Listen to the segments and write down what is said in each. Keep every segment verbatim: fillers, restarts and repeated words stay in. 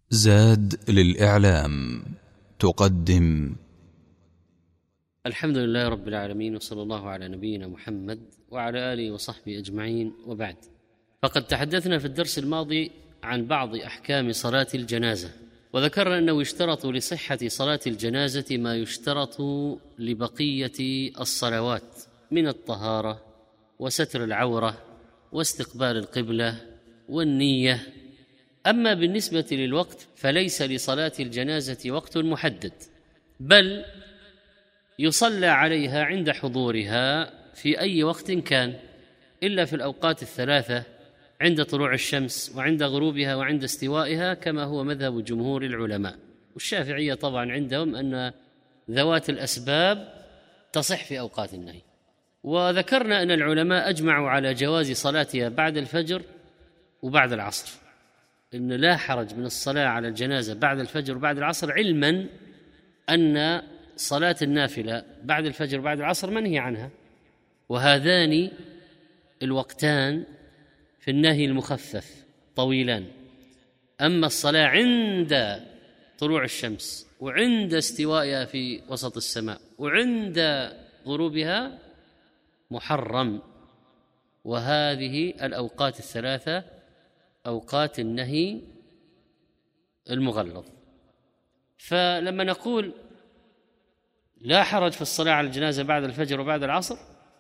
زاد للإعلام تقدم. الحمد لله رب العالمين، وصلى الله على نبينا محمد وعلى آله وصحبه أجمعين، وبعد. فقد تحدثنا في الدرس الماضي عن بعض أحكام صلاة الجنازة، وذكرنا أنه يشترط لصحة صلاة الجنازة ما يشترط لبقية الصلوات من الطهارة وستر العورة واستقبال القبلة والنية. أما بالنسبة للوقت فليس لصلاة الجنازة وقت محدد، بل يصلى عليها عند حضورها في أي وقت كان، إلا في الأوقات الثلاثة: عند طلوع الشمس وعند غروبها وعند استوائها، كما هو مذهب جمهور العلماء. والشافعية طبعا عندهم أن ذوات الأسباب تصح في أوقات النهي. وذكرنا أن العلماء أجمعوا على جواز صلاتها بعد الفجر وبعد العصر، إن لا حرج من الصلاة على الجنازة بعد الفجر وبعد العصر، علما أن صلاة النافلة بعد الفجر وبعد العصر منهي عنها، وهذان الوقتان في النهي المخفف طويلان. أما الصلاة عند طلوع الشمس وعند استوائها في وسط السماء وعند غروبها محرم، وهذه الأوقات الثلاثة أوقات النهي المغلظ. فلما نقول لا حرج في الصلاة على الجنازة بعد الفجر وبعد العصر،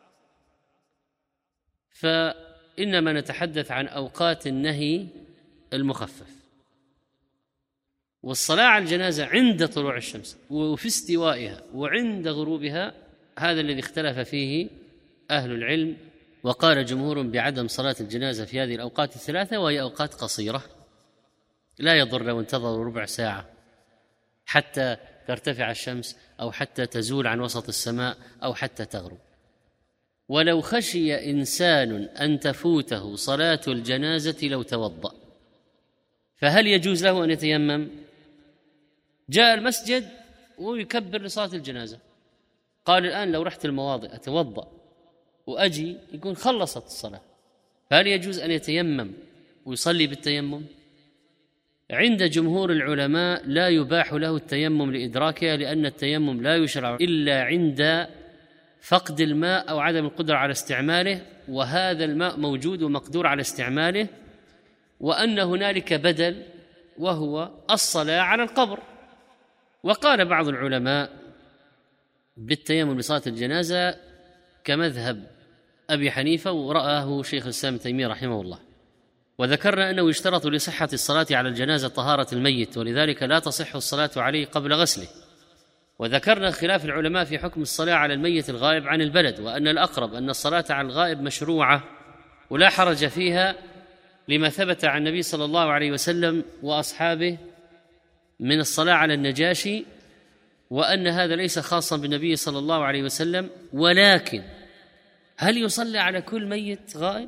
فإنما نتحدث عن أوقات النهي المخفف. والصلاة على الجنازة عند طلوع الشمس وفي استوائها وعند غروبها هذا الذي اختلف فيه أهل العلم، وقال جمهور بعدم صلاة الجنازة في هذه الأوقات الثلاثة، وهي أوقات قصيرة لا يضر لو انتظروا ربع ساعة حتى ترتفع الشمس أو حتى تزول عن وسط السماء أو حتى تغرب. ولو خشي إنسان أن تفوته صلاة الجنازة لو توضأ، فهل يجوز له أن يتيمم؟ جاء المسجد ويكبر لصلاة الجنازة، قال الآن لو رحت المواضع أتوضأ وأجي يكون خلصت الصلاة، فهل يجوز أن يتيمم ويصلي بالتيمم؟ عند جمهور العلماء لا يباح له التيمم لإدراكها، لأن التيمم لا يشرع إلا عند فقد الماء أو عدم القدرة على استعماله، وهذا الماء موجود ومقدور على استعماله، وأن هنالك بدل وهو الصلاة على القبر. وقال بعض العلماء بالتيمم لصلاة الجنازة كمذهب أبي حنيفة، ورآه شيخ الإسلام ابن تيمية رحمه الله. وذكرنا أنه يشترط لصحة الصلاة على الجنازة طهارة الميت، ولذلك لا تصح الصلاة عليه قبل غسله. وذكرنا خلاف العلماء في حكم الصلاة على الميت الغائب عن البلد، وأن الأقرب أن الصلاة على الغائب مشروعة ولا حرج فيها، لما ثبت عن النبي صلى الله عليه وسلم وأصحابه من الصلاة على النجاشي، وأن هذا ليس خاصا بالنبي صلى الله عليه وسلم. ولكن هل يصلى على كل ميت غائب؟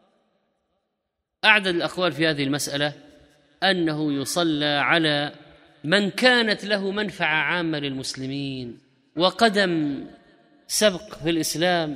أعدد الأقوال في هذه المسألة أنه يصلى على من كانت له منفعة عامة للمسلمين وقدم سبق في الإسلام،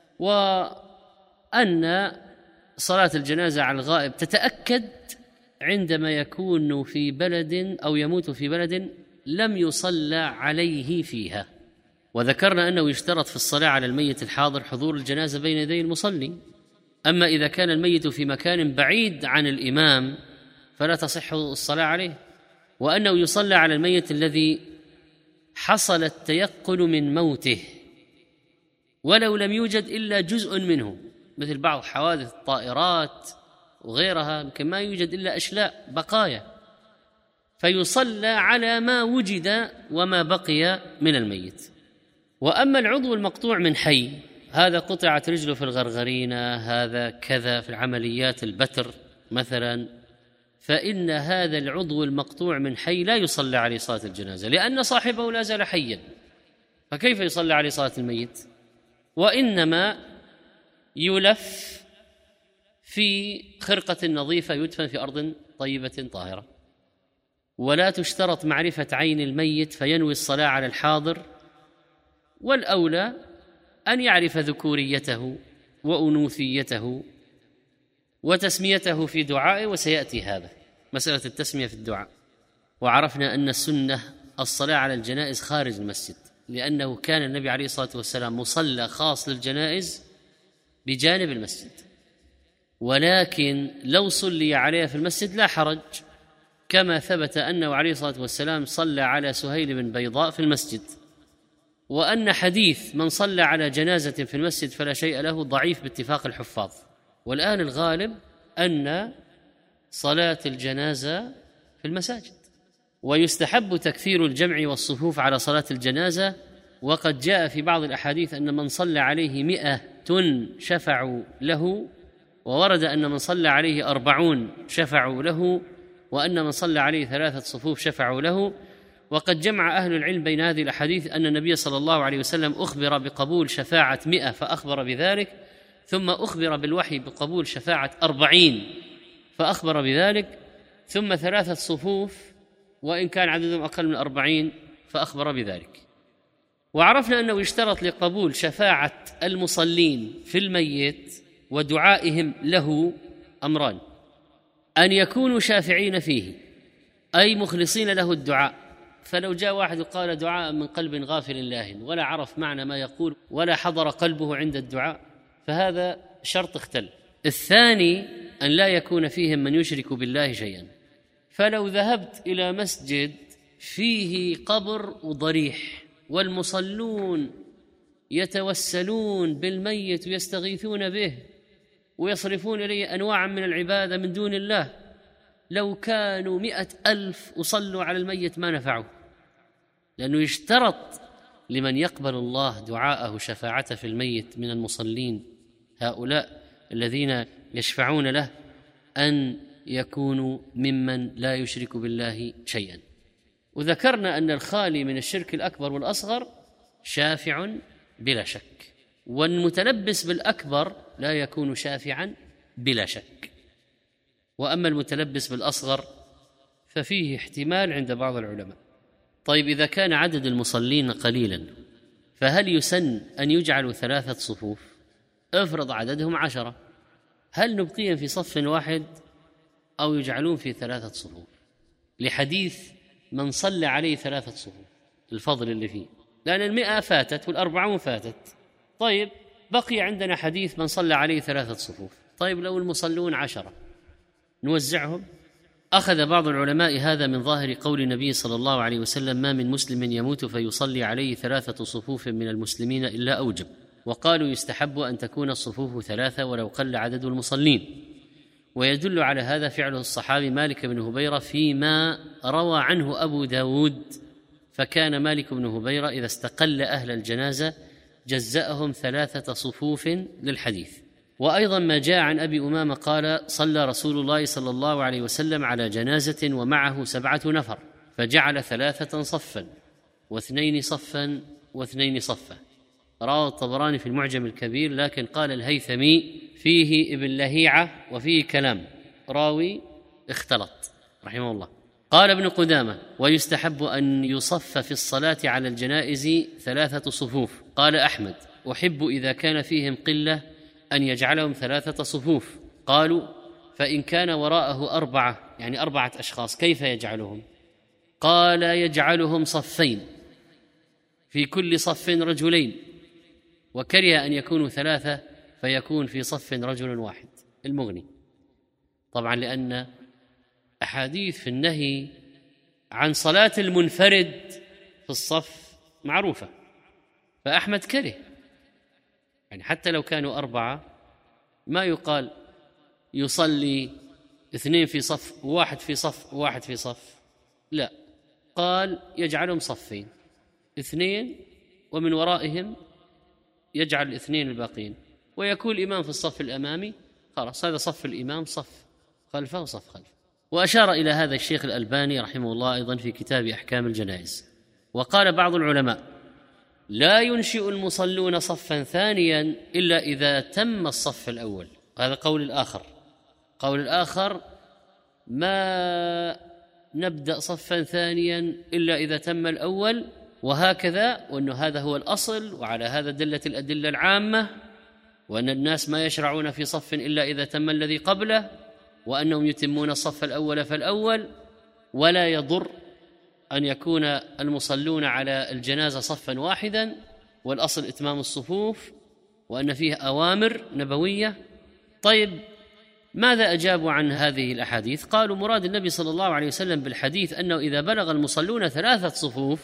وأن صلاة الجنازة على الغائب تتأكد عندما يكون في بلد أو يموت في بلد لم يصلى عليه فيها. وذكرنا أنه يشترط في الصلاة على الميت الحاضر حضور الجنازة بين يدي المصلي. أما إذا كان الميت في مكان بعيد عن الإمام فلا تصح الصلاة عليه. وأنه يصلى على الميت الذي حصل التيقن من موته ولو لم يوجد إلا جزء منه، مثل بعض حوادث الطائرات وغيرها، يمكن ما يوجد إلا أشلاء بقايا، فيصلى على ما وجد وما بقي من الميت. وأما العضو المقطوع من حي، هذا قطعت رجله في الغرغرينة، هذا كذا في العمليات البتر مثلا، فإن هذا العضو المقطوع من حي لا يصلى عليه صلاة الجنازة، لأن صاحبه لا زال حيا، فكيف يصلى عليه صلاة الميت؟ وإنما يلف في خرقة نظيفة يدفن في أرض طيبة طاهرة. ولا تشترط معرفة عين الميت فينوي الصلاة على الحاضر، والأولى أن يعرف ذكوريته وأنوثيته وتسميته في دعائه، وسيأتي هذا مسألة التسمية في الدعاء. وعرفنا أن السنة الصلاة على الجنائز خارج المسجد، لأنه كان النبي عليه الصلاة والسلام مصلى خاص للجنائز بجانب المسجد، ولكن لو صلي عليها في المسجد لا حرج، كما ثبت أنه عليه الصلاة والسلام صلى على سهيل بن بيضاء في المسجد، وأن حديث من صلى على جنازة في المسجد فلا شيء له ضعيف باتفاق الحفاظ. والآن الغالب أن صلاة الجنازة في المساجد، ويستحب تكثير الجمع والصفوف على صلاة الجنازة، وقد جاء في بعض الأحاديث أن من صلى عليه مئة شفعوا له، وورد أن من صلى عليه أربعون شفعوا له، وأن من صلى عليه ثلاثة صفوف شفعوا له. وقد جمع أهل العلم بين هذه الأحاديث أن النبي صلى الله عليه وسلم أخبر بقبول شفاعة مئة فأخبر بذلك، ثم أخبر بالوحي بقبول شفاعة أربعين فأخبر بذلك، ثم ثلاثة صفوف وإن كان عددهم أقل من أربعين فأخبر بذلك. وعرفنا أنه يشترط لقبول شفاعة المصلين في الميت ودعائهم له أمران: أن يكونوا شافعين فيه، أي مخلصين له الدعاء، فلو جاء واحد وقال دعاء من قلب غافل لاهٍ ولا عرف معنى ما يقول ولا حضر قلبه عند الدعاء فهذا شرط اختل. الثاني أن لا يكون فيهم من يشرك بالله شيئا، فلو ذهبت إلى مسجد فيه قبر وضريح والمصلون يتوسلون بالميت ويستغيثون به ويصرفون إليه أنواعا من العبادة من دون الله، لو كانوا مئة ألف وصلوا على الميت ما نفعوا، لأنه يشترط لمن يقبل الله دعاءه شفاعته في الميت من المصلين هؤلاء الذين يشفعون له أن يكونوا ممن لا يشرك بالله شيئا. وذكرنا أن الخالي من الشرك الأكبر والأصغر شافع بلا شك، والمتلبس بالأكبر لا يكون شافعا بلا شك، وأما المتلبس بالأصغر ففيه احتمال عند بعض العلماء. طيب إذا كان عدد المصلين قليلا فهل يسن أن يجعلوا ثلاثة صفوف؟ افرض عددهم عشرة، هل نبقيهم في صف واحد أو يجعلون في ثلاثة صفوف؟ لحديث من صلى عليه ثلاثة صفوف، الفضل اللي فيه، لأن المئة فاتت والأربعون فاتت. طيب بقي عندنا حديث من صلى عليه ثلاثة صفوف، طيب لو المصلون عشرة نوزعهم؟ أخذ بعض العلماء هذا من ظاهر قول النبي صلى الله عليه وسلم: ما من مسلم يموت فيصلي عليه ثلاثة صفوف من المسلمين إلا أوجب. وقالوا يستحب أن تكون الصفوف ثلاثة ولو قل عدد المصلين. ويدل على هذا فعل الصحابي مالك بن هبيرة فيما روى عنه أبو داود، فكان مالك بن هبيرة إذا استقل أهل الجنازة جزأهم ثلاثة صفوف للحديث. وأيضا ما جاء عن أبي أمامة قال: صلى رسول الله صلى الله عليه وسلم على جنازة ومعه سبعة نفر فجعل ثلاثة صفا واثنين صفا واثنين صفا. رواه الطبراني في المعجم الكبير، لكن قال الهيثمي فيه ابن لهيعة وفيه كلام، راوي اختلط رحمه الله. قال ابن قدامة: ويستحب أن يصف في الصلاة على الجنائز ثلاثة صفوف. قال أحمد: أحب إذا كان فيهم قلة أن يجعلهم ثلاثة صفوف. قالوا: فإن كان وراءه أربعة، يعني أربعة أشخاص، كيف يجعلهم؟ قال: يجعلهم صفين، في كل صف رجلين، وكره أن يكونوا ثلاثة فيكون في صف رجل واحد. المغني. طبعا لأن أحاديث في النهي عن صلاة المنفرد في الصف معروفة، فأحمد كره، يعني حتى لو كانوا أربعة ما يقال يصلي اثنين في صف وواحد في صف وواحد في صف، لا، قال يجعلهم صفين، اثنين ومن ورائهم يجعل الاثنين الباقين، ويكون الإمام في الصف الأمامي، خلاص هذا صف الإمام، صف خلفه وصف خلفه. وأشار إلى هذا الشيخ الألباني رحمه الله أيضا في كتاب أحكام الجنائز. وقال بعض العلماء: لا ينشئ المصلون صفا ثانيا إلا إذا تم الصف الأول. هذا قول الآخر. قول الآخر: ما نبدأ صفا ثانيا إلا إذا تم الأول، وهكذا، وأن هذا هو الأصل، وعلى هذا دلت الأدلة العامة، وأن الناس ما يشرعون في صف إلا إذا تم الذي قبله، وأنهم يتمون الصف الأول فالأول، ولا يضر أن يكون المصلون على الجنازة صفا واحدا، والأصل إتمام الصفوف، وأن فيه أوامر نبوية. طيب ماذا أجابوا عن هذه الأحاديث؟ قالوا مراد النبي صلى الله عليه وسلم بالحديث أنه إذا بلغ المصلون ثلاثة صفوف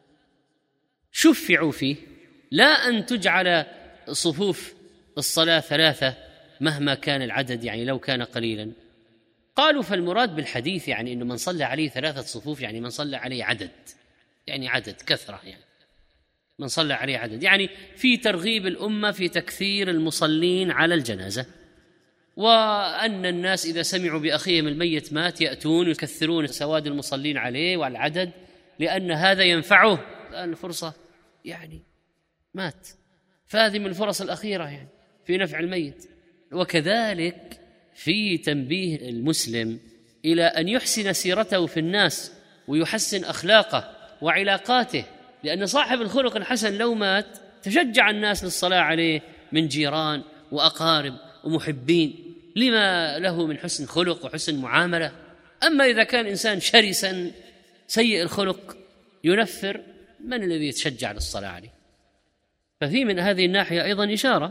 شفعوا فيه، لا أن تجعل صفوف الصلاة ثلاثة مهما كان العدد، يعني لو كان قليلا. قالوا فالمراد بالحديث يعني أنه من صلى عليه ثلاثة صفوف يعني من صلى عليه عدد، يعني عدد كثرة، يعني من صلى عليه عدد، يعني في ترغيب الأمة في تكثير المصلين على الجنازة، وأن الناس إذا سمعوا بأخيهم الميت مات يأتون يكثرون سواد المصلين عليه والعدد، لأن هذا ينفعه. الآن الفرصة يعني مات، فهذه من الفرص الأخيرة يعني في نفع الميت. وكذلك في تنبيه المسلم إلى أن يحسن سيرته في الناس ويحسن أخلاقه وعلاقاته، لأن صاحب الخلق الحسن لو مات تشجع الناس للصلاة عليه من جيران وأقارب ومحبين لما له من حسن خلق وحسن معاملة. أما إذا كان إنسان شرسا سيء الخلق ينفر، من الذي يتشجع للصلاة عليه؟ ففي من هذه الناحية أيضا إشارة.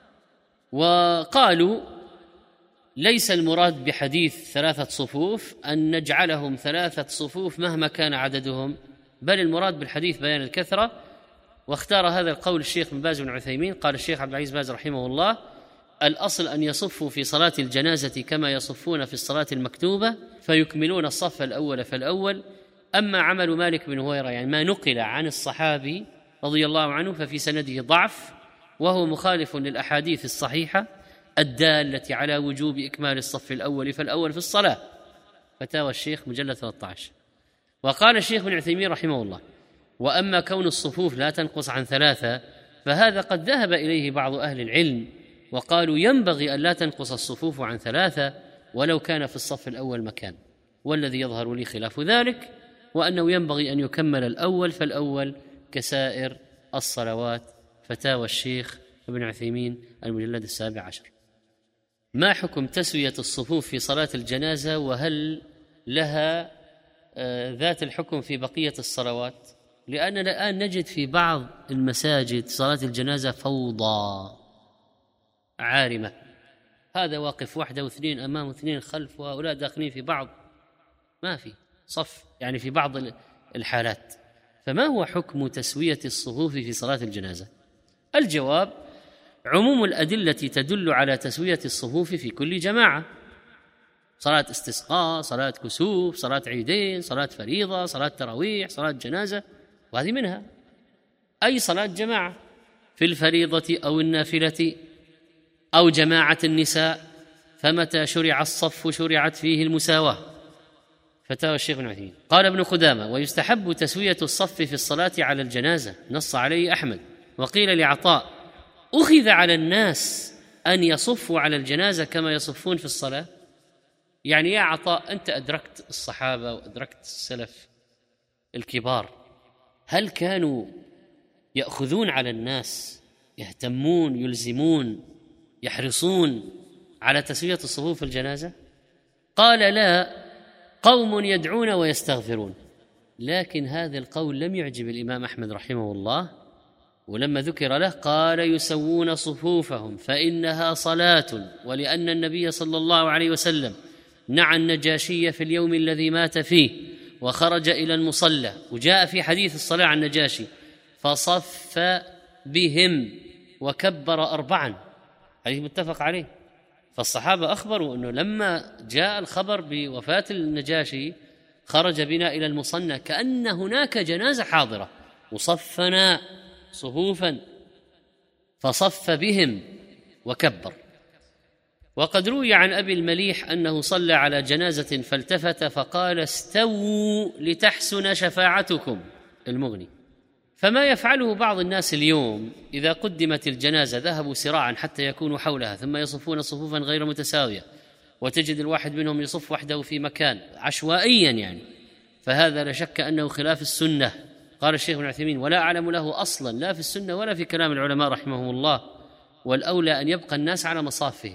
وقالوا ليس المراد بحديث ثلاثة صفوف أن نجعلهم ثلاثة صفوف مهما كان عددهم، بل المراد بالحديث بيان الكثرة. واختار هذا القول الشيخ بن باز بن عثيمين. قال الشيخ عبد العزيز باز رحمه الله: الأصل أن يصفوا في صلاة الجنازة كما يصفون في الصلاة المكتوبة فيكملون الصف الأول فالأول. أما عمل مالك بن هويرة، يعني ما نقل عن الصحابي رضي الله عنه، ففي سنده ضعف، وهو مخالف للأحاديث الصحيحة الدالة على وجوب إكمال الصف الأول فالأول في الصلاة. فتاوى الشيخ مجلد ثلاثة عشر. وقال الشيخ بن عثيمين رحمه الله: وأما كون الصفوف لا تنقص عن ثلاثة فهذا قد ذهب إليه بعض أهل العلم، وقالوا ينبغي أن لا تنقص الصفوف عن ثلاثة ولو كان في الصف الأول مكان، والذي يظهر لي خلاف ذلك، وأنه ينبغي أن يكمل الأول فالأول كسائر الصلوات. فتاوى الشيخ ابن عثيمين المجلد السابع عشر. ما حكم تسوية الصفوف في صلاة الجنازة، وهل لها آه ذات الحكم في بقية الصلوات؟ لأننا الآن نجد في بعض المساجد صلاة الجنازة فوضى عارمة، هذا واقف وحده واثنين أمامه واثنين خلف، وهؤلاء داخلين في بعض، ما في صف يعني في بعض الحالات. فما هو حكم تسوية الصفوف في صلاة الجنازة؟ الجواب: عموم الأدلة تدل على تسوية الصفوف في كل جماعة، صلاة استسقاء، صلاة كسوف، صلاة عيدين، صلاة فريضة، صلاة تراويح، صلاة جنازة، وهذه منها. أي صلاة جماعة في الفريضة أو النافلة أو جماعة النساء، فمتى شرع الصف شرعت فيه المساواة. فتاوى الشيخ بن عثيمين. قال ابن قدامة: ويستحب تسوية الصف في الصلاة على الجنازة، نص عليه أحمد. وقيل لعطاء: أخذ على الناس أن يصفوا على الجنازة كما يصفون في الصلاة؟ يعني يا عطاء أنت أدركت الصحابة وأدركت السلف الكبار، هل كانوا يأخذون على الناس، يهتمون، يلزمون، يحرصون على تسوية الصفوف في الجنازة؟ قال: لا، قوم يدعون ويستغفرون. لكن هذا القول لم يعجب الإمام أحمد رحمه الله، ولما ذكر له قال: يسوون صفوفهم فإنها صلاة، ولأن النبي صلى الله عليه وسلم نعى النجاشي في اليوم الذي مات فيه وخرج إلى المصلى، وجاء في حديث الصلاة عن النجاشي فصف بهم وكبر أربعا، حديث متفق عليه. فالصحابة أخبروا أنه لما جاء الخبر بوفاة النجاشي خرج بنا إلى المصلى كأن هناك جنازة حاضرة، وصفنا صفوفا فصف بهم وكبر. وقد روي عن أبي المليح أنه صلى على جنازة فالتفت فقال: استووا لتحسن شفاعتكم، المغني. فما يفعله بعض الناس اليوم إذا قدمت الجنازة ذهبوا سراعا حتى يكونوا حولها، ثم يصفون صفوفا غير متساوية، وتجد الواحد منهم يصف وحده في مكان عشوائيا يعني، فهذا لا شك أنه خلاف السنة. قال الشيخ ابن عثيمين: ولا أعلم له أصلا لا في السنة ولا في كلام العلماء رحمهم الله، والأولى أن يبقى الناس على مصافهم،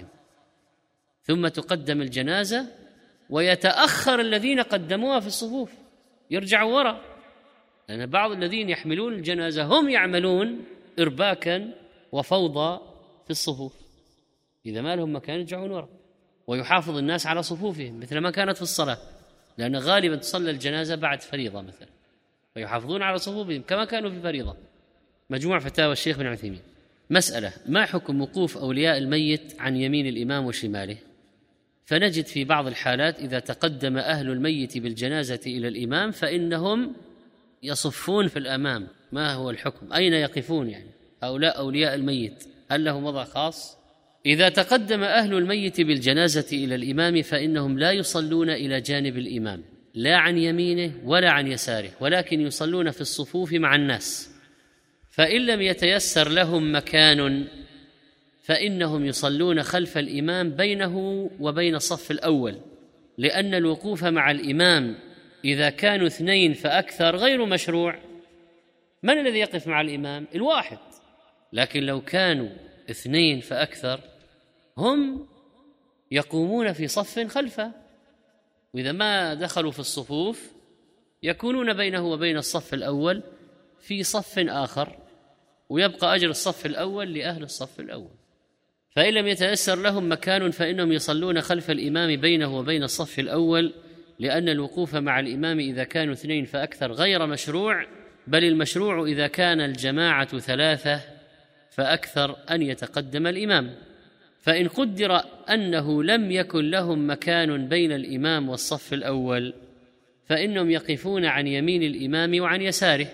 ثم تقدم الجنازة ويتأخر الذين قدموها في الصفوف، يرجعوا وراء، لأن بعض الذين يحملون الجنازة هم يعملون إرباكا وفوضى في الصفوف، إذا ما لهم مكان يرجعون وراء، ويحافظ الناس على صفوفهم مثل ما كانت في الصلاة، لأن غالبا تصلى الجنازة بعد فريضة مثلا، فيحافظون على صفوفهم كما كانوا في فريضة. مجموع فتاوى الشيخ بن عثيمين. مسألة: ما حكم وقوف أولياء الميت عن يمين الإمام وشماله؟ فنجد في بعض الحالات إذا تقدم أهل الميت بالجنازة إلى الإمام فإنهم يصفون في الأمام. ما هو الحكم؟ أين يقفون يعني هؤلاء أولياء الميت؟ هل لهم وضع خاص؟ إذا تقدم أهل الميت بالجنازة إلى الإمام فإنهم لا يصلون إلى جانب الإمام، لا عن يمينه ولا عن يساره، ولكن يصلون في الصفوف مع الناس. فإن لم يتيسر لهم مكان فإنهم يصلون خلف الإمام بينه وبين الصف الأول، لأن الوقوف مع الإمام إذا كانوا اثنين فأكثر غير مشروع. من الذي يقف مع الإمام؟ الواحد. لكن لو كانوا اثنين فأكثر هم يقومون في صف خلفه، وإذا ما دخلوا في الصفوف يكونون بينه وبين الصف الأول في صف آخر، ويبقى أجر الصف الأول لأهل الصف الأول. فإن لم يتيسر لهم مكان فإنهم يصلون خلف الإمام بينه وبين الصف الأول، لأن الوقوف مع الإمام إذا كانوا اثنين فأكثر غير مشروع، بل المشروع إذا كان الجماعة ثلاثة فأكثر أن يتقدم الإمام. فإن قدر أنه لم يكن لهم مكان بين الإمام والصف الأول فإنهم يقفون عن يمين الإمام وعن يساره،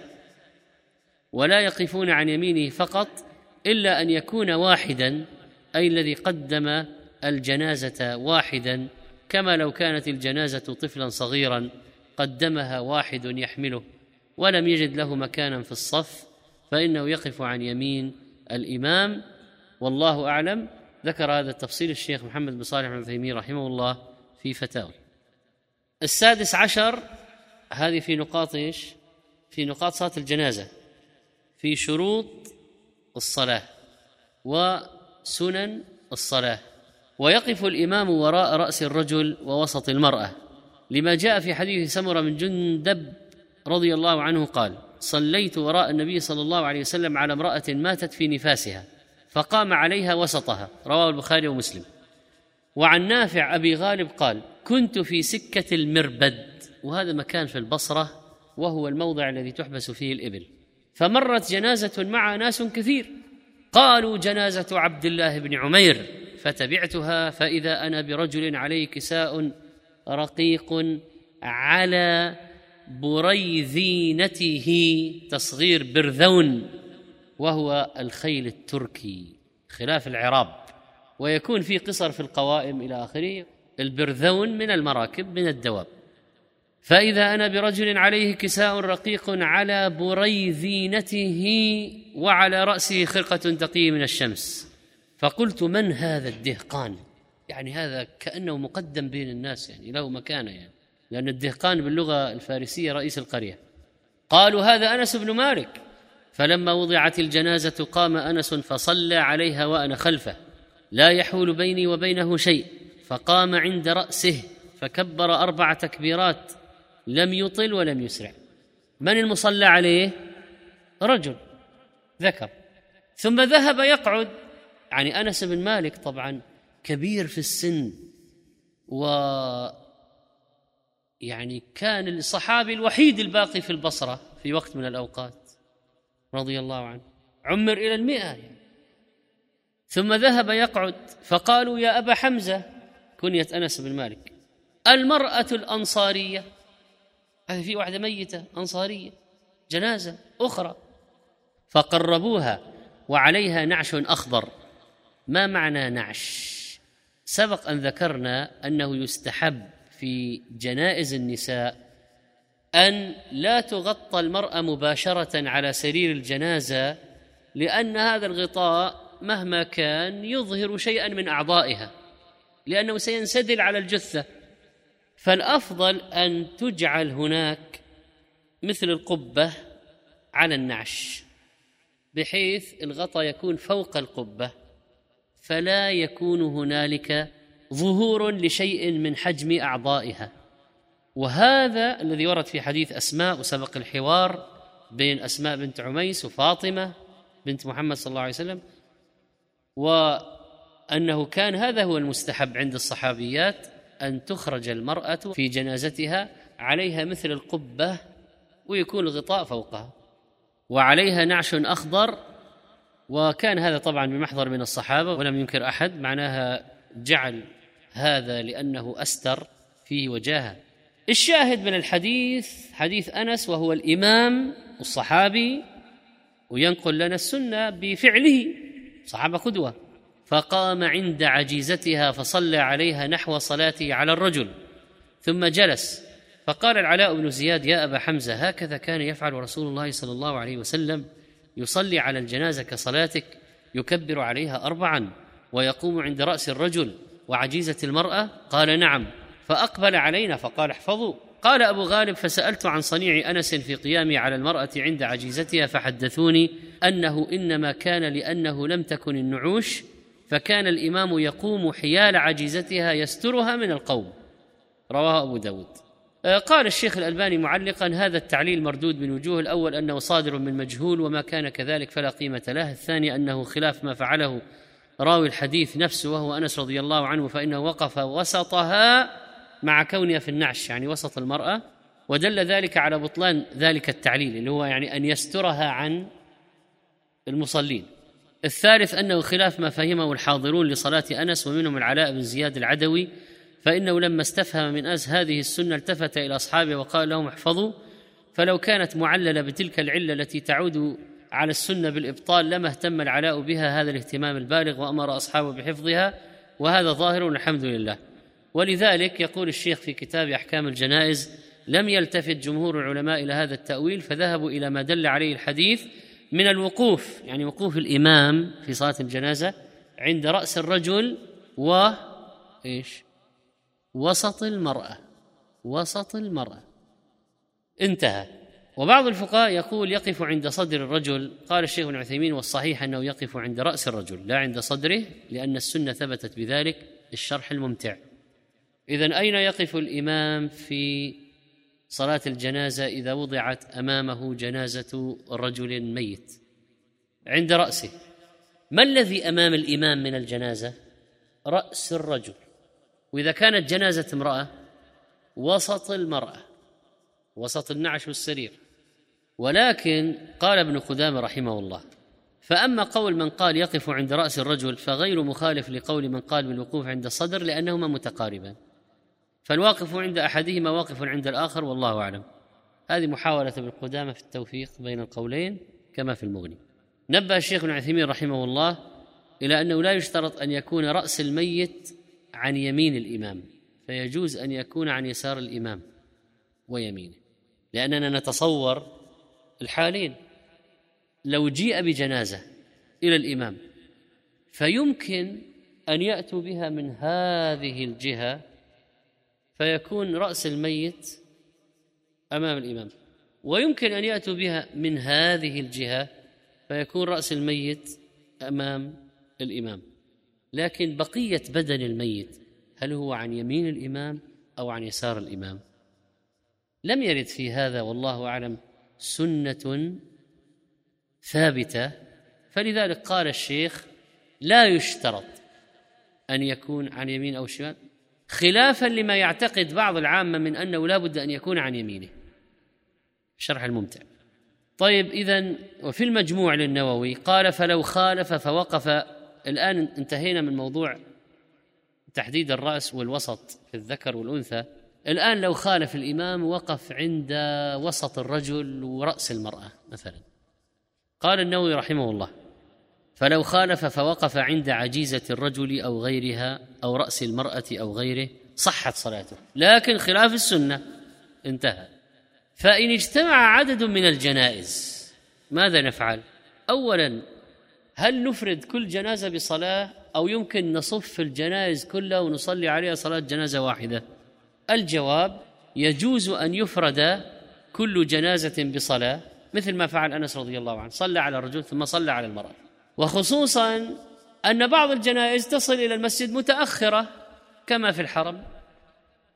ولا يقفون عن يمينه فقط، إلا أن يكون واحدا، أي الذي قدم الجنازة واحدا، كما لو كانت الجنازة طفلا صغيرا قدمها واحد يحمله ولم يجد له مكانا في الصف فإنه يقف عن يمين الإمام. والله أعلم. ذكر هذا التفصيل الشيخ محمد بن صالح العثيمين رحمه الله في فتاوى. السادس عشر، هذه في نقاط إيش؟ في نقاط صلاة الجنازة، في شروط الصلاة وسنن الصلاة. ويقف الإمام وراء رأس الرجل ووسط المرأة، لما جاء في حديث سمرة من جندب رضي الله عنه قال: صليت وراء النبي صلى الله عليه وسلم على امرأة ماتت في نفاسها فقام عليها وسطها، رواه البخاري ومسلم. وعن نافع أبي غالب قال: كنت في سكة المربد، وهذا مكان في البصرة وهو الموضع الذي تحبس فيه الإبل، فمرت جنازة مع ناس كثير، قالوا: جنازة عبد الله بن عمير، فتبعتها فإذا أنا برجل عليه كساء رقيق على بريذينته، تصغير برذون، وهو الخيل التركي خلاف العراب، ويكون في قصر في القوائم إلى آخره. البرذون من المراكب من الدواب. فإذا أنا برجل عليه كساء رقيق على بريذينته وعلى رأسه خرقة تقي من الشمس، فقلت: من هذا الدهقان؟ يعني هذا كأنه مقدم بين الناس، يعني له مكانة، يعني لأن الدهقان باللغة الفارسية رئيس القرية. قالوا: هذا أنس بن مالك. فلما وضعت الجنازة قام أنس فصلى عليها وأنا خلفه، لا يحول بيني وبينه شيء، فقام عند رأسه فكبر أربع تكبيرات، لم يطل ولم يسرع. من المصلى عليه؟ رجل ذكر. ثم ذهب يقعد، يعني أنس بن مالك طبعا كبير في السن، و يعني كان الصحابي الوحيد الباقي في البصرة في وقت من الأوقات رضي الله عنه، عمر إلى المئة يعني. ثم ذهب يقعد، فقالوا: يا أبا حمزة، كنية أنس بن مالك، المرأة الأنصارية، هذه في واحدة ميتة أنصارية جنازة أخرى، فقربوها وعليها نعش أخضر. ما معنى نعش؟ سبق أن ذكرنا أنه يستحب في جنائز النساء أن لا تغطى المرأة مباشرة على سرير الجنازة، لأن هذا الغطاء مهما كان يظهر شيئا من أعضائها، لأنه سينسدل على الجثة. فالأفضل أن تجعل هناك مثل القبة على النعش، بحيث الغطاء يكون فوق القبة، فلا يكون هنالك ظهور لشيء من حجم أعضائها. وهذا الذي ورد في حديث أسماء وسبق الحوار بين أسماء بنت عميس وفاطمة بنت محمد صلى الله عليه وسلم، وأنه كان هذا هو المستحب عند الصحابيات، أن تخرج المرأة في جنازتها عليها مثل القبة ويكون الغطاء فوقها وعليها نعش أخضر، وكان هذا طبعا بمحضر من الصحابة ولم ينكر أحد، معناها جعل هذا لأنه أستر فيه وجاهه. الشاهد من الحديث حديث أنس، وهو الإمام الصحابي وينقل لنا السنة بفعله، صحابة قدوة، فقام عند عجيزتها فصلى عليها نحو صلاته على الرجل ثم جلس، فقال العلاء بن زياد: يا أبا حمزة، هكذا كان يفعل رسول الله صلى الله عليه وسلم، يصلي على الجنازة كصلاتك، يكبر عليها أربعا ويقوم عند رأس الرجل وعجيزة المرأة؟ قال: نعم. فأقبل علينا فقال: احفظوا. قال أبو غالب: فسألت عن صنيع أنس في قيامه على المرأة عند عجيزتها، فحدثوني أنه إنما كان لأنه لم تكن النعوش، فكان الإمام يقوم حيال عجيزتها يسترها من القوم. رواه أبو داود. قال الشيخ الألباني معلقا: هذا التعليل مردود من وجوه. الأول أنه صادر من مجهول، وما كان كذلك فلا قيمة له. الثاني أنه خلاف ما فعله راوي الحديث نفسه وهو أنس رضي الله عنه، فإنه وقف وسطها مع كونها في النعش، يعني وسط المرأة، ودل ذلك على بطلان ذلك التعليل اللي هو يعني أن يسترها عن المصلين. الثالث أنه خلاف ما فهمه الحاضرون لصلاة أنس ومنهم العلاء بن زياد العدوي، فإنه لما استفهم من أنس هذه السنة التفت إلى أصحابه وقال لهم: احفظوا. فلو كانت معللة بتلك العلة التي تعود على السنة بالإبطال لما اهتم العلاء بها هذا الاهتمام البالغ وأمر أصحابه بحفظها، وهذا ظاهر الحمد لله. ولذلك يقول الشيخ في كتاب أحكام الجنائز: لم يلتفت جمهور العلماء إلى هذا التأويل، فذهبوا إلى ما دل عليه الحديث من الوقوف، يعني وقوف الإمام في صلاة الجنازة عند رأس الرجل و إيش وسط المرأة وسط المرأة انتهى. وبعض الفقهاء يقول يقف عند صدر الرجل. قال الشيخ ابن عثيمين: والصحيح أنه يقف عند رأس الرجل لا عند صدره، لأن السنة ثبتت بذلك. الشرح الممتع. إذن أين يقف الإمام في صلاة الجنازة إذا وضعت أمامه جنازة رجل ميت؟ عند رأسه. ما الذي أمام الإمام من الجنازة؟ رأس الرجل. وإذا كانت جنازة امرأة وسط المرأة، وسط النعش والسرير. ولكن قال ابن قدامة رحمه الله: فأما قول من قال يقف عند رأس الرجل فغير مخالف لقول من قال بالوقوف عند الصدر، لأنهما متقاربان، فالواقف عند أحدهما واقف عند الآخر، والله أعلم. هذه محاولة ابن قدامة في التوفيق بين القولين كما في المغني. نبه الشيخ ابن عثيمين رحمه الله إلى أنه لا يشترط أن يكون رأس الميت عن يمين الإمام، فيجوز أن يكون عن يسار الإمام ويمينه، لأننا نتصور الحالين. لو جيء بجنازة إلى الإمام فيمكن أن يأتوا بها من هذه الجهة، فيكون رأس الميت أمام الإمام، ويمكن أن يأتوا بها من هذه الجهة فيكون رأس الميت أمام الإمام. لكن بقية بدن الميت هل هو عن يمين الإمام أو عن يسار الإمام؟ لم يرد في هذا والله أعلم سنة ثابتة، فلذلك قال الشيخ: لا يشترط أن يكون عن يمين أو شمال، خلافا لما يعتقد بعض العامة من أنه لا بد أن يكون عن يمينه. شرح الممتع. طيب، إذن وفي المجموع للنووي قال: فلو خالف فوقف. الآن انتهينا من موضوع تحديد الرأس والوسط في الذكر والأنثى. الآن لو خالف الإمام وقف عند وسط الرجل ورأس المرأة مثلا، قال النووي رحمه الله: فلو خالف فوقف عند عجيزة الرجل أو غيرها أو رأس المرأة أو غيره صحت صلاته، لكن خلاف السنة. انتهى. فإن اجتمع عدد من الجنائز ماذا نفعل؟ أولا، هل نفرد كل جنازة بصلاة أو يمكن نصف الجنائز كلها ونصلي عليها صلاة جنازة واحدة؟ الجواب: يجوز أن يفرد كل جنازة بصلاة، مثل ما فعل أنس رضي الله عنه، صلى على الرجل ثم صلى على المرأة. وخصوصا أن بعض الجنائز تصل إلى المسجد متأخرة كما في الحرم،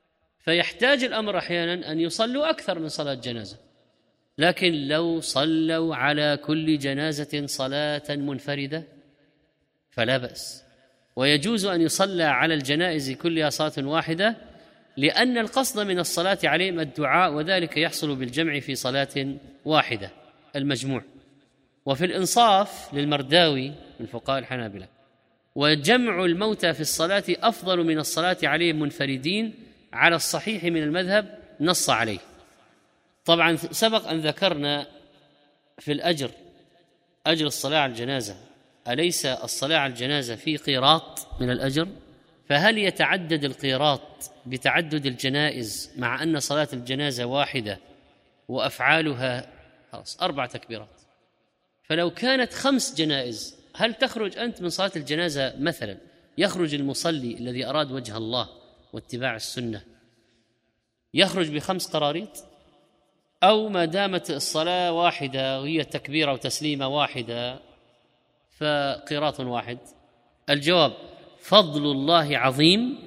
فيحتاج الأمر أحيانا أن يصلوا أكثر من صلاة جنازة. لكن لو صلوا على كل جنازة صلاة منفردة فلا بأس، ويجوز أن يصلى على الجنائز كلها صلاة واحدة، لأن القصد من الصلاة عليهم الدعاء، وذلك يحصل بالجمع في صلاة واحدة المجموع. وفي الإنصاف للمرداوي من فقهاء الحنابلة، وجمع الموتى في الصلاة أفضل من الصلاة عليهم منفردين على الصحيح من المذهب، نص عليه. طبعا سبق أن ذكرنا في الأجر أجر الصلاة على الجنازة، أليس الصلاة على الجنازة في قيراط من الأجر؟ فهل يتعدد القيراط بتعدد الجنائز مع أن صلاة الجنازة واحدة وأفعالها خلاص أربع تكبيرات؟ فلو كانت خمس جنائز هل تخرج أنت من صلاة الجنازة مثلا، يخرج المصلي الذي أراد وجه الله واتباع السنة يخرج بخمس قراريط، أو ما دامت الصلاة واحدة وهي تكبيرة وتسليمة واحدة فقيراط واحد؟ الجواب: فضل الله عظيم،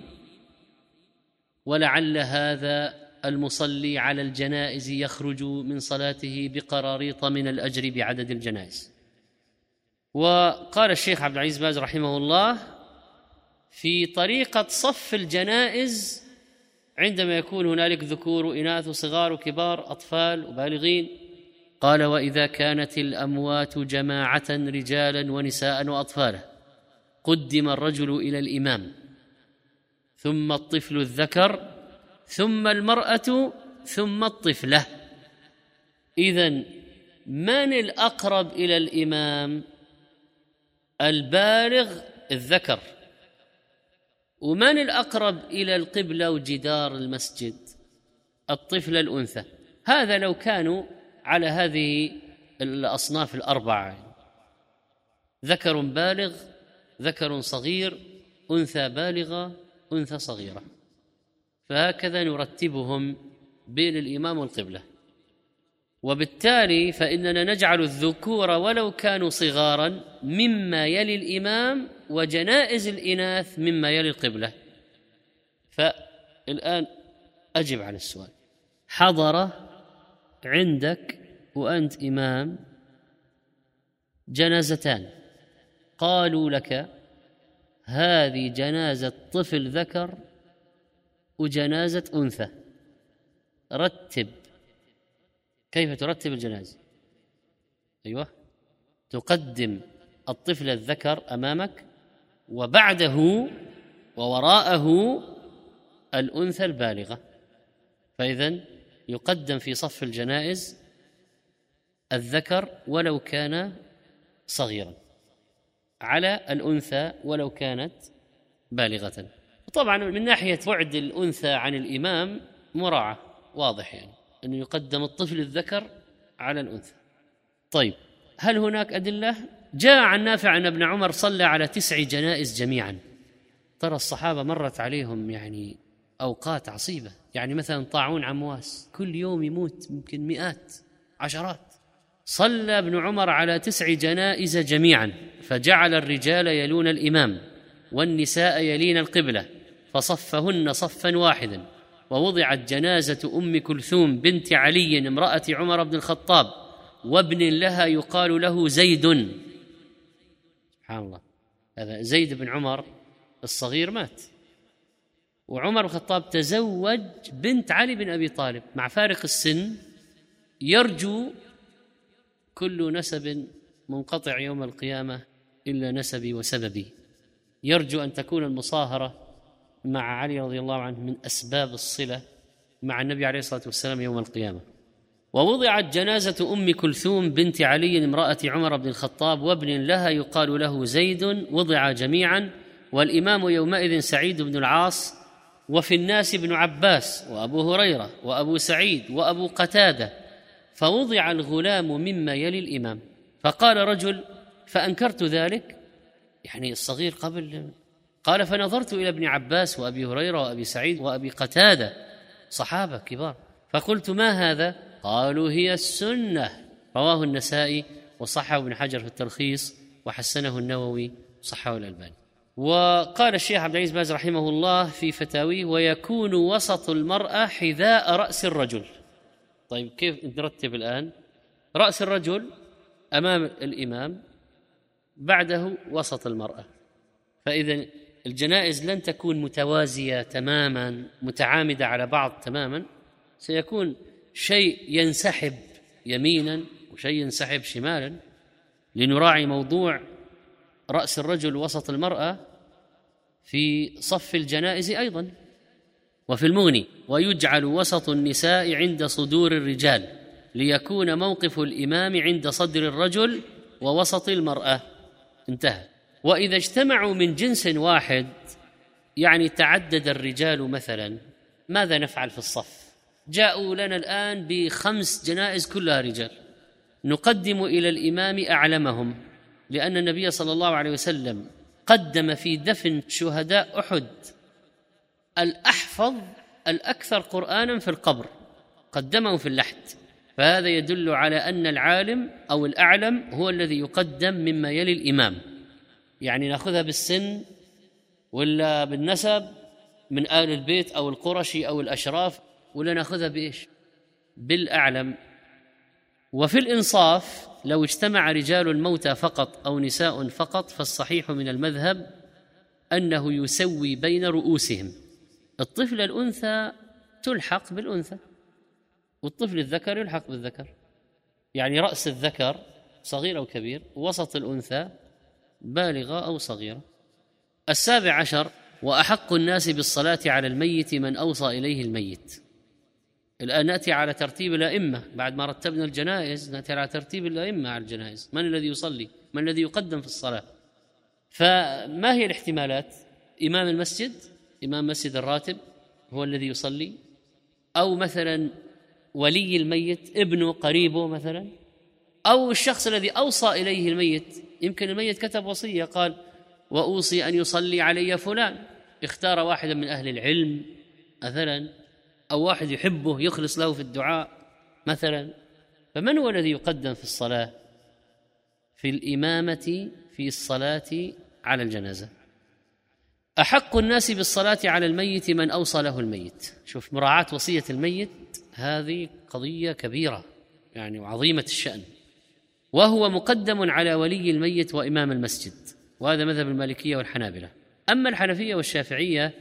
ولعل هذا المصلي على الجنائز يخرج من صلاته بقراريط من الأجر بعدد الجنائز. وقال الشيخ عبد العزيز باز رحمه الله في طريقة صف الجنائز عندما يكون هنالك ذكور وإناث وصغار وكبار أطفال وبالغين، قال: وإذا كانت الأموات جماعة رجالا ونساء وأطفالا قدم الرجل إلى الإمام، ثم الطفل الذكر، ثم المرأة، ثم الطفلة. إذن من الأقرب إلى الإمام؟ البالغ الذكر. ومن الأقرب إلى القبلة وجدار المسجد؟ الطفل الأنثى. هذا لو كانوا على هذه الأصناف الأربعة: ذكر بالغ، ذكر صغير، أنثى بالغة، أنثى صغيرة. فهكذا نرتبهم بين الإمام والقبلة. وبالتالي فإننا نجعل الذكور ولو كانوا صغارا مما يلي الإمام، وجنائز الإناث مما يلي القبلة. فالآن أجب عن السؤال: حضر عندك وأنت إمام جنازتان، قالوا لك هذه جنازة طفل ذكر وجنازة أنثى، رتب. كيف ترتب الجنازة؟ أيوة، تقدم الطفل الذكر أمامك، وبعده ووراءه الأنثى البالغة. فإذن يقدم في صف الجنائز الذكر ولو كان صغيرا على الأنثى ولو كانت بالغة. طبعا من ناحية بعد الأنثى عن الإمام مراعاة، واضح يعني أنه يقدم الطفل الذكر على الأنثى. طيب، هل هناك أدلة؟ جاء عن نافع أن ابن عمر صلى على تسع جنائز جميعا. ترى الصحابة مرت عليهم يعني أوقات عصيبة، يعني مثلا طاعون عمواس كل يوم يموت يمكن مئات عشرات. صلى ابن عمر على تسع جنائز جميعا، فجعل الرجال يلون الإمام والنساء يلين القبلة، فصفهن صفا واحدا. ووضعت جنازة أم كلثوم بنت علي امرأة عمر بن الخطاب وابن لها يقال له زيد. سبحان الله، هذا زيد بن عمر الصغير مات، وعمر بن الخطاب تزوج بنت علي بن أبي طالب مع فارق السن. يرجو كل نسب منقطع يوم القيامة إلا نسبي وسببي. يرجو أن تكون المصاهرة مع علي رضي الله عنه من أسباب الصلة مع النبي عليه الصلاة والسلام يوم القيامة. ووضعت جنازة أم كلثوم بنت علي امرأة عمر بن الخطاب وابن لها يقال له زيد، وضع جميعا، والإمام يومئذ سعيد بن العاص، وفي الناس ابن عباس وأبو هريرة وأبو سعيد وأبو قتادة، فوضع الغلام مما يلي الإمام. فقال رجل: فأنكرت ذلك، يعني الصغير قبل. قال: فنظرت إلى ابن عباس وأبي هريرة وأبي سعيد وأبي قتادة، صحابة كبار، فقلت: ما هذا؟ قالوا: هي السنة. رواه النسائي وصححه ابن حجر في التلخيص، وحسنه النووي وصححه الألباني. وقال الشيخ عبد العزيز باز رحمه الله في فتاويه: ويكون وسط المرأة حذاء رأس الرجل. طيب كيف نرتب الآن؟ رأس الرجل أمام الإمام، بعده وسط المرأة. فإذا الجنائز لن تكون متوازية تماما متعامدة على بعض تماما، سيكون شيء ينسحب يمينا وشيء ينسحب شمالا، لنراعي موضوع رأس الرجل وسط المرأة في صف الجنائز أيضا. وفي المغني: ويجعل وسط النساء عند صدور الرجال، ليكون موقف الإمام عند صدر الرجل ووسط المرأة. انتهى. وإذا اجتمعوا من جنس واحد، يعني تعدد الرجال مثلا، ماذا نفعل في الصف؟ جاءوا لنا الآن بخمس جنائز كلها رجال، نقدم إلى الإمام أعلمهم، لأن النبي صلى الله عليه وسلم قدم في دفن شهداء أحد الأحفظ الأكثر قرآنا في القبر، قدمه في اللحد. فهذا يدل على أن العالم أو الأعلم هو الذي يقدم مما يلي الإمام. يعني نأخذها بالسن ولا بالنسب من آل البيت أو القرشي أو الأشراف، ولا نأخذها بإيش؟ بالأعلم. وفي الإنصاف لو اجتمع رجال الموتى فقط أو نساء فقط، فالصحيح من المذهب أنه يسوي بين رؤوسهم. الطفل الأنثى تلحق بالأنثى، والطفل الذكر يلحق بالذكر، يعني رأس الذكر صغير أو كبير، وسط الأنثى بالغة أو صغيرة. السابع عشر: وأحق الناس بالصلاة على الميت من أوصى إليه الميت. الآن نأتي على ترتيب الأئمة، بعد ما رتبنا الجنائز نأتي على ترتيب الأئمة على الجنائز. من الذي يصلي؟ من الذي يقدم في الصلاة؟ فما هي الاحتمالات؟ إمام المسجد، إمام مسجد الراتب هو الذي يصلي، أو مثلا ولي الميت ابنه قريبه مثلا، أو الشخص الذي أوصى إليه الميت. يمكن الميت كتب وصية قال: وأوصي أن يصلي علي فلان، اختار واحدا من أهل العلم مثلا، أو واحد يحبه يخلص له في الدعاء مثلا. فمن هو الذي يقدم في الصلاة في الإمامة في الصلاة على الجنازة؟ أحق الناس بالصلاة على الميت من أوصى له الميت. شوف، مراعاة وصية الميت هذه قضية كبيرة يعني وعظيمة الشأن. وهو مقدم على ولي الميت وإمام المسجد، وهذا مذهب المالكية والحنابلة. أما الحنفية والشافعية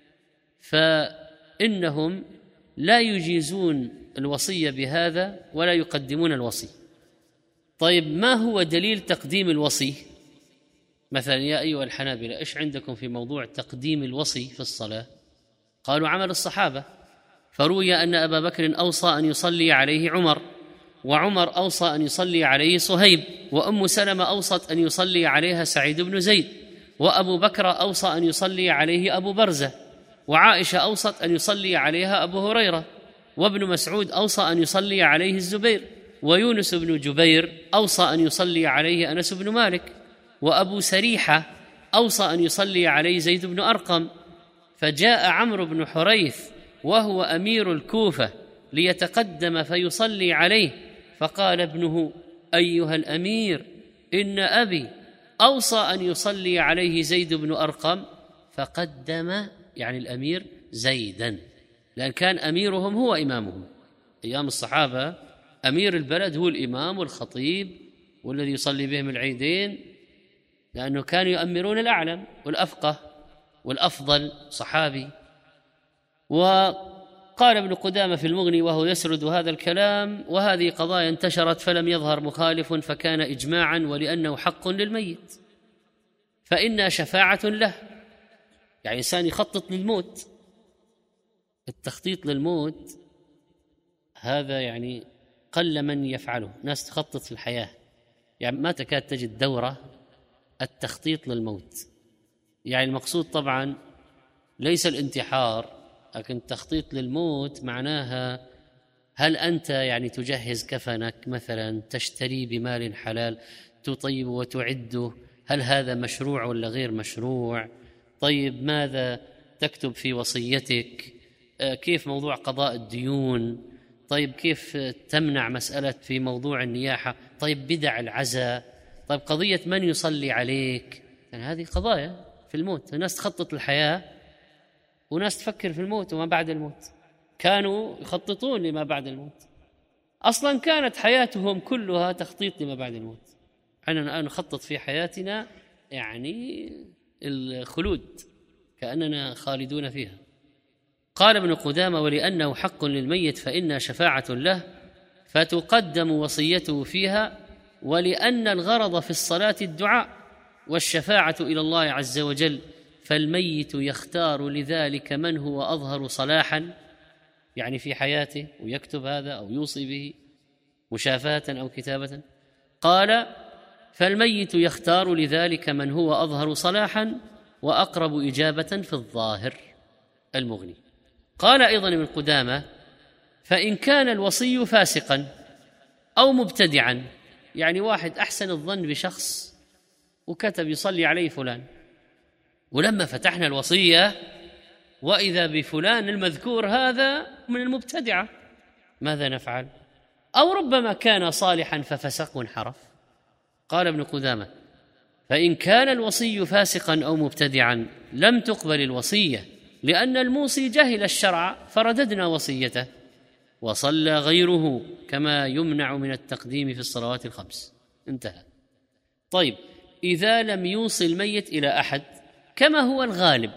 فإنهم لا يجيزون الوصية بهذا ولا يقدمون الوصي. طيب ما هو دليل تقديم الوصي؟ مثلا يا أيها الحنابلة، إيش عندكم في موضوع تقديم الوصي في الصلاة؟ قالوا عمل الصحابة، فروي أن أبا بكر أوصى أن يصلي عليه عمر، وعمر أوصى أن يصلي عليه صهيب، وأم سلمة أوصت أن يصلي عليها سعيد بن زيد، وأبو بكر أوصى أن يصلي عليه أبو برزة، وعائشة أوصت أن يصلي عليها أبو هريرة، وابن مسعود أوصى أن يصلي عليه الزبير، ويونس بن جبير أوصى أن يصلي عليه أنس بن مالك، وأبو سريحة أوصى أن يصلي عليه زيد بن أرقم. فجاء عمرو بن حريث وهو أمير الكوفة ليتقدم فيصلي عليه، فقال ابنه: أيها الأمير، إن أبي أوصى أن يصلي عليه زيد بن أرقم، فقدم يعني الأمير زيدا، لأن كان أميرهم هو إمامهم. أيام الصحابة أمير البلد هو الإمام والخطيب والذي يصلي بهم العيدين، لأنه كانوا يؤمرون الأعلم والأفقه والأفضل صحابي. وقال ابن قدامة في المغني وهو يسرد هذا الكلام: وهذه قضايا انتشرت فلم يظهر مخالف فكان إجماعا، ولأنه حق للميت فإنها شفاعة له. يعني إنسان يخطط للموت، التخطيط للموت هذا يعني قل من يفعله. ناس تخطط في الحياة، يعني ما تكاد تجد دورة التخطيط للموت. يعني المقصود طبعا ليس الانتحار، لكن التخطيط للموت معناها هل أنت يعني تجهز كفنك مثلا، تشتري بمال حلال، تطيب وتعده، هل هذا مشروع ولا غير مشروع؟ طيب ماذا تكتب في وصيتك؟ كيف موضوع قضاء الديون؟ طيب كيف تمنع مسألة في موضوع النياحة؟ طيب بدع العزاء؟ طيب قضية من يصلي عليك؟ يعني هذه قضايا في الموت. الناس تخطط الحياة وناس تفكر في الموت وما بعد الموت، كانوا يخططون لما بعد الموت، أصلا كانت حياتهم كلها تخطيط لما بعد الموت. أنا الآن نخطط في حياتنا يعني الخلود، كأننا خالدون فيها. قال ابن قدامة: ولأنه حق للميت فإنها شفاعة له فتقدم وصيته فيها، ولأن الغرض في الصلاة الدعاء والشفاعة إلى الله عز وجل، فالميت يختار لذلك من هو أظهر صلاحا يعني في حياته، ويكتب هذا أو يوصي به مشافهة أو كتابة. قال: فالميت يختار لذلك من هو أظهر صلاحا وأقرب إجابة في الظاهر. المغني. قال أيضا ابن قدامة: فإن كان الوصي فاسقا أو مبتدعا، يعني واحد أحسن الظن بشخص وكتب يصلي عليه فلان، ولما فتحنا الوصية وإذا بفلان المذكور هذا من المبتدعة، ماذا نفعل؟ أو ربما كان صالحا ففسق وانحرف. قال ابن قدامة: فإن كان الوصي فاسقا أو مبتدعا لم تقبل الوصية، لأن الموصي جهل الشرع فرددنا وصيته، وصلى غيره كما يمنع من التقديم في الصلوات الخمس. انتهى. طيب، إذا لم يوصي الميت إلى أحد كما هو الغالب،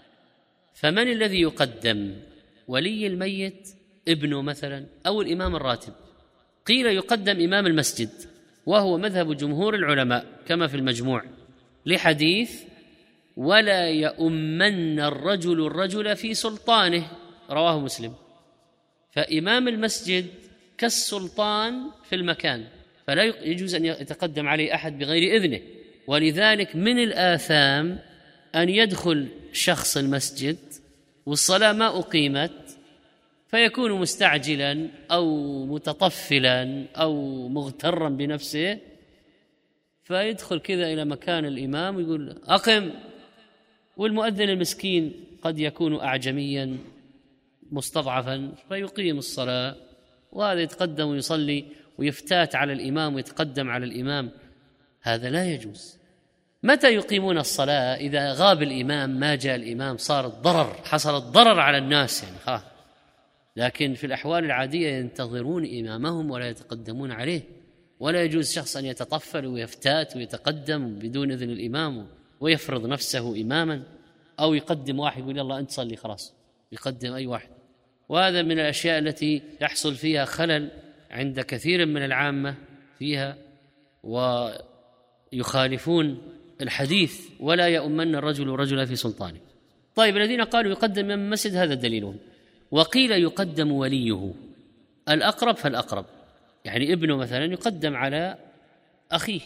فمن الذي يقدم؟ ولي الميت، ابنه مثلا، أو الإمام الراتب؟ قيل يقدم إمام المسجد، وهو مذهب جمهور العلماء كما في المجموع، لحديث: ولا يؤمن الرجل الرجل في سلطانه، رواه مسلم. فإمام المسجد كالسلطان في المكان، فلا يجوز أن يتقدم عليه أحد بغير إذنه. ولذلك من الآثام أن يدخل شخص المسجد والصلاة ما أقيمت، فيكون مستعجلا أو متطفلا أو مغترا بنفسه، فيدخل كذا إلى مكان الإمام ويقول: أقم، والمؤذن المسكين قد يكون أعجميا مستضعفا فيقيم الصلاة، وهذا يتقدم ويصلي ويفتات على الإمام ويتقدم على الإمام. هذا لا يجوز. متى يقيمون الصلاة؟ إذا غاب الإمام، ما جاء الإمام، صار الضرر، حصل الضرر على الناس يعني ها. لكن في الأحوال العادية ينتظرون إمامهم ولا يتقدمون عليه، ولا يجوز شخص أن يتطفل ويفتات ويتقدم بدون إذن الإمام ويفرض نفسه إماما، أو يقدم واحد يقول: يلا أنت صلي خلاص، يقدم أي واحد. وهذا من الأشياء التي يحصل فيها خلل عند كثير من العامة فيها، ويخالفون الحديث: ولا يؤمن الرجل رجلا في سلطانه. طيب، الذين قالوا يقدم من المسجد هذا دليلهم. وقيل يقدم وليه، الأقرب فالأقرب، يعني ابنه مثلا يقدم على أخيه،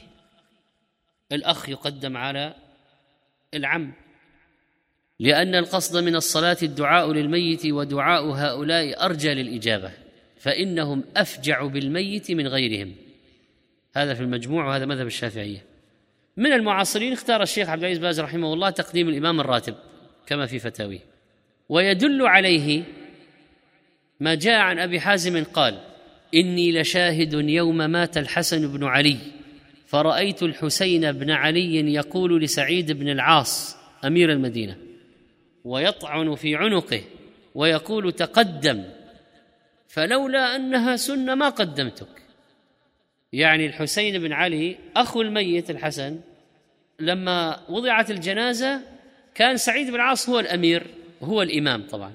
الأخ يقدم على العم، لأن القصد من الصلاة الدعاء للميت، ودعاء هؤلاء أرجى للإجابة، فإنهم أفجع بالميت من غيرهم. هذا في المجموع، وهذا مذهب الشافعية. من المعاصرين اختار الشيخ عبد العزيز باز رحمه الله تقديم الإمام الراتب كما في فتاويه. ويدل عليه ما جاء عن أبي حازم قال: إني لشاهد يوم مات الحسن بن علي، فرأيت الحسين بن علي يقول لسعيد بن العاص أمير المدينة ويطعن في عنقه ويقول: تقدم، فلولا أنها سنة ما قدمتك. يعني الحسين بن علي أخو الميت الحسن، لما وضعت الجنازة كان سعيد بن العاص هو الأمير، هو الإمام طبعا،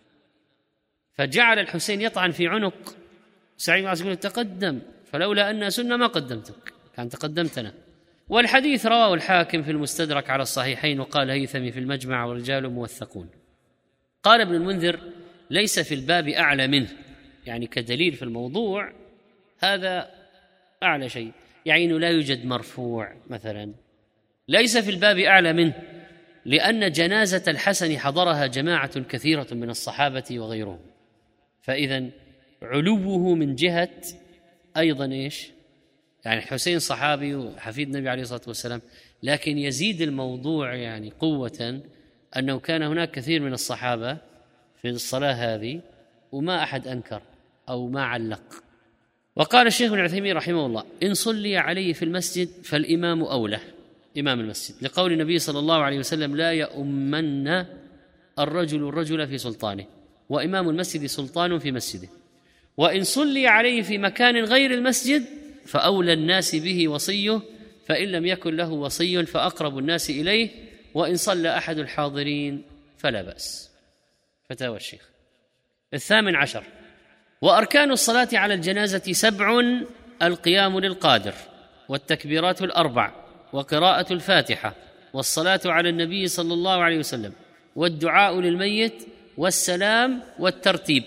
فجعل الحسين يطعن في عنق سعيد بن العاص يقول: تقدم، فلولا أنها سنة ما قدمتك، كان تقدمتنا. والحديث رواه الحاكم في المستدرك على الصحيحين، وقال هيثمي في المجمع ورجال موثقون. قال ابن المنذر: ليس في الباب أعلى منه، يعني كدليل في الموضوع هذا أعلى شيء، يعني إنه لا يوجد مرفوع مثلا، ليس في الباب أعلى منه، لأن جنازة الحسن حضرها جماعة كثيرة من الصحابة وغيرهم، فإذن علوه من جهة أيضا إيش؟ يعني الحسين صحابي وحفيد النبي عليه الصلاة والسلام، لكن يزيد الموضوع يعني قوة أنه كان هناك كثير من الصحابة في الصلاة هذه وما أحد أنكر أو ما علق. وقال الشيخ ابن عثيمين رحمه الله: إن صلي عليه في المسجد فالإمام أولى، إمام المسجد، لقول النبي صلى الله عليه وسلم: لا يؤمن الرجل الرجل في سلطانه، وإمام المسجد سلطان في مسجده، وإن صلي عليه في مكان غير المسجد فأولى الناس به وصيه، فإن لم يكن له وصي فأقرب الناس إليه، وإن صلى أحد الحاضرين فلا بأس. فتاوى الشيخ. الثامن عشر: وأركان الصلاة على الجنازة سبع: القيام للقادر، والتكبيرات الأربع، وقراءة الفاتحة، والصلاة على النبي صلى الله عليه وسلم، والدعاء للميت، والسلام، والترتيب.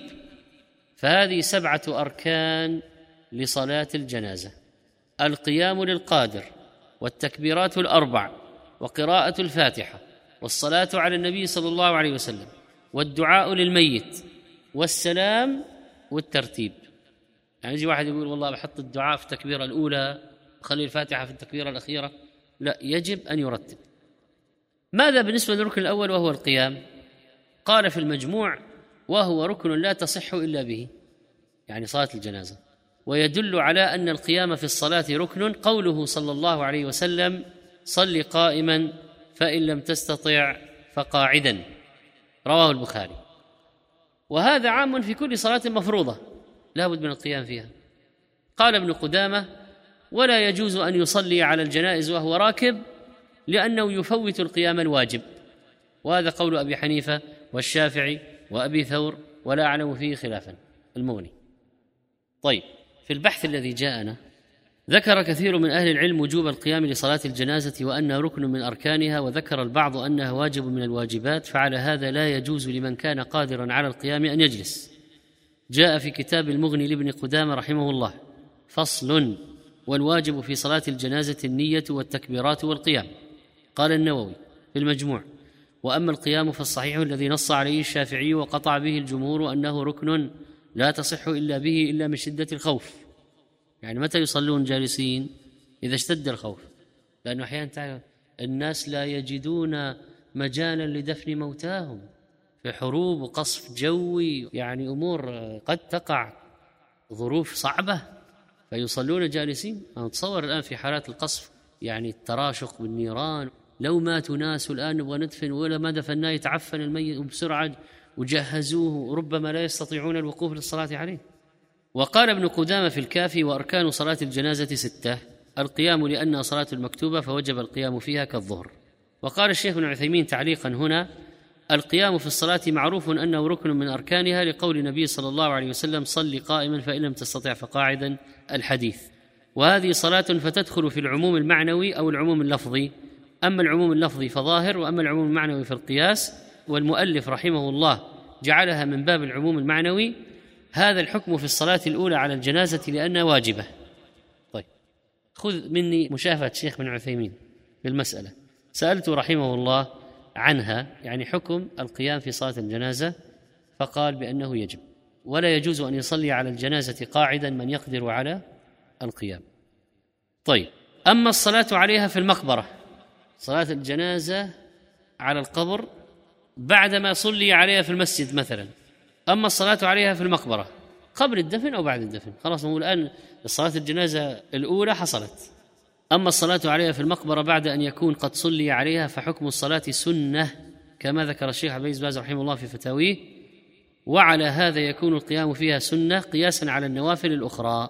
فهذه سبعة أركان لصلاة الجنازة: القيام للقادر، والتكبيرات الأربع، وقراءة الفاتحة، والصلاة على النبي صلى الله عليه وسلم، والدعاء للميت، والسلام، والترتيب. يعني يجي واحد يقول: والله بحط الدعاء في التكبيرة الأولى، خلي الفاتحة في التكبيرة الأخيرة. لا، يجب أن يرتب. ماذا بالنسبة للركن الأول وهو القيام؟ قال في المجموع: وهو ركن لا تصح إلا به، يعني صلاة الجنازة. ويدل على أن القيام في الصلاة ركن قوله صلى الله عليه وسلم: صل قائما فإن لم تستطع فقاعدا، رواه البخاري. وهذا عام في كل صلاة مفروضة لا بد من القيام فيها. قال ابن قدامة: ولا يجوز أن يصلي على الجنائز وهو راكب، لأنه يفوت القيام الواجب. وهذا قول أبي حنيفة والشافعي وأبي ثور، ولا أعلم فيه خلافا. المغني. طيب، في البحث الذي جاءنا ذكر كثير من أهل العلم وجوب القيام لصلاة الجنازة وأنها ركن من أركانها، وذكر البعض أنها واجب من الواجبات، فعلى هذا لا يجوز لمن كان قادرا على القيام أن يجلس. جاء في كتاب المغني لابن قدامة رحمه الله: فصل: والواجب في صلاة الجنازة النية والتكبيرات والقيام. قال النووي في المجموع: وأما القيام فالصحيح الذي نص عليه الشافعي وقطع به الجمهور أنه ركن لا تصح إلا به إلا من شدة الخوف. يعني متى يصلون جالسين؟ إذا اشتد الخوف، لأنه أحيانا تعرف الناس لا يجدون مجالا لدفن موتاهم في حروب وقصف جوي، يعني أمور قد تقع، ظروف صعبة، فيصلون جالسين. أنا أتصور الآن في حالات القصف، يعني التراشق بالنيران، لو ماتوا ناس الآن نبغى ندفن ولا ما دفناه يتعفن الميت وبسرعة وجهزوه، وربما لا يستطيعون الوقوف للصلاة عليه. وقال ابن قدامة في الكافي: وأركان صلاة الجنازة ستة: القيام لأنها صلاة المكتوبة فوجب القيام فيها كالظهر. وقال الشيخ ابن عثيمين تعليقا هنا: القيام في الصلاة معروف أنه ركن من أركانها، لقول النبي صلى الله عليه وسلم: صل قائما فإن لم تستطع فقاعدا، الحديث. وهذه صلاة فتدخل في العموم المعنوي أو العموم اللفظي. أما العموم اللفظي فظاهر، وأما العموم المعنوي في القياس، والمؤلف رحمه الله جعلها من باب العموم المعنوي. هذا الحكم في الصلاة الأولى على الجنازة لأنها واجبة. طيب، خذ مني مشافهة الشيخ بن عثيمين في المسألة. سألت رحمه الله عنها، يعني حكم القيام في صلاة الجنازة، فقال بأنه يجب، ولا يجوز أن يصلي على الجنازة قاعدا من يقدر على القيام. طيب، أما الصلاة عليها في المقبرة، صلاة الجنازة على القبر بعدما صلي عليها في المسجد مثلا، أما الصلاة عليها في المقبرة قبل الدفن أو بعد الدفن، خلاص نقول الآن صلاة الجنازة الأولى حصلت. أما الصلاة عليها في المقبرة بعد أن يكون قد صلي عليها فحكم الصلاة سنة، كما ذكر الشيخ عبد العزيز باز رحمه الله في فتاويه. وعلى هذا يكون القيام فيها سنة قياسا على النوافل الأخرى.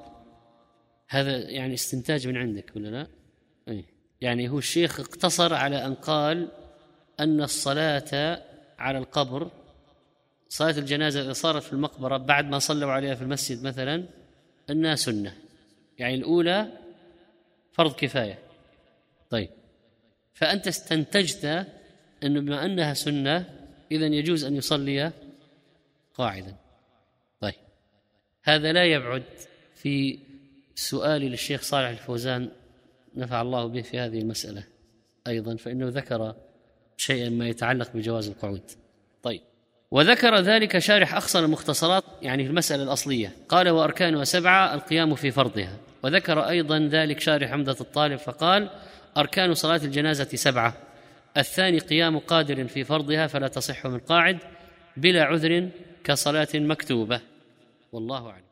هذا يعني استنتاج من عندك ولا لا؟ أي. يعني هو الشيخ اقتصر على أن قال أن الصلاة على القبر، صلاة الجنازة إذا صارت في المقبرة بعد ما صلوا عليها في المسجد مثلا، أنها سنة، يعني الأولى فرض كفاية. طيب، فأنت استنتجت أنه بما أنها سنة إذن يجوز أن يصلي قاعدا. طيب، هذا لا يبعد في سؤالي للشيخ صالح الفوزان نفع الله به في هذه المسألة أيضا، فإنه ذكر شيئا ما يتعلق بجواز القعود. طيب، وذكر ذلك شارح أقصر المختصرات يعني في المسألة الأصلية، قال: وأركانها سبعة: القيام في فرضها. وذكر أيضا ذلك شارح عمدة الطالب فقال: أركان صلاة الجنازة سبعة: الثاني قيام قادر في فرضها فلا تصح من قاعد بلا عذر كصلاة مكتوبة. والله أعلم.